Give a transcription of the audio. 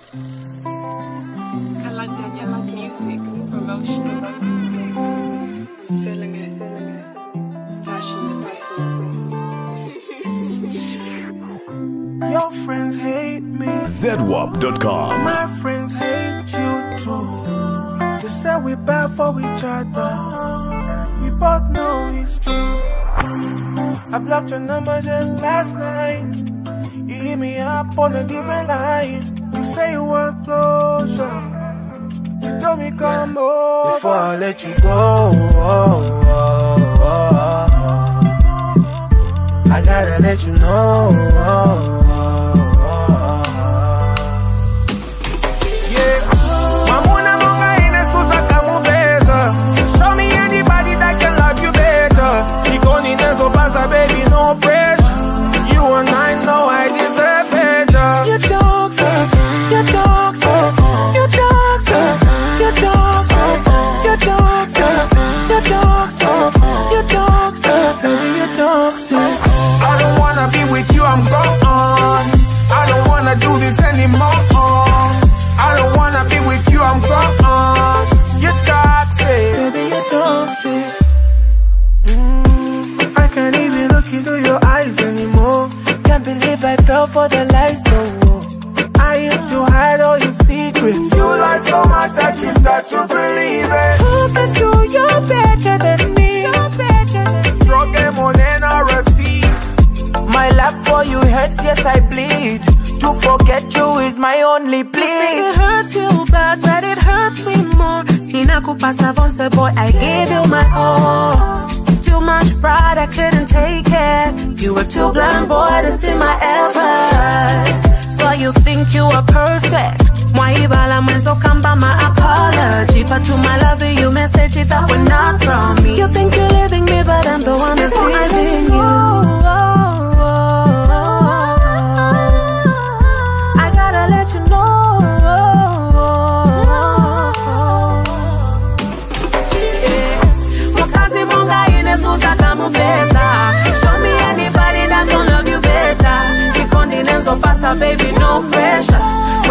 Kalandanya Music Promotional. I'm feeling it. Stash in the bed. Your friends hate me. ZWAP.com. My friends hate you too. They say we bad for each other. We both know it's true. I blocked your number just last night. You hit me up on a different line. You say you want closure. You told me come over before I let you go. I gotta let you know. Yeah, Mamuna Monga ine suza kamubeza. Show me anybody that can love you better. Ikoni nezo pasa baby, no pressure. You and I know I deserve better. You're toxic, you're toxic, you're toxic, you're toxic, you're toxic, you're toxic, you're toxic, baby, you're toxic. I don't wanna be with you, I'm gone. I don't wanna do this anymore. I don't wanna be with you, I'm gone. You're toxic, baby, you're toxic. I can't even look into your eyes anymore. Can't believe I fell for the lies, so I used to hide all your secrets. You lied so much that you start to believe it. Open to you're better than me. Strong demon NRC. My love for you hurts, yes I bleed. To forget you is my only plea. It hurts you bad, but it hurts me more. Inakupa savance, boy, I gave you my all. Too much pride, I couldn't take it. You were too blind, boy, to see my effort. So you think you are perfect. Mwaibala mwenzo kamba my apology. But to my lover, you message it that were not from me. You think you're leaving me, but I'm the one that's leaving you. I gotta let you know. Wakazi monga ine suza kamubeza. Show me anybody that gon' love you better. Chikondi lenzo pasa, baby, no pressure.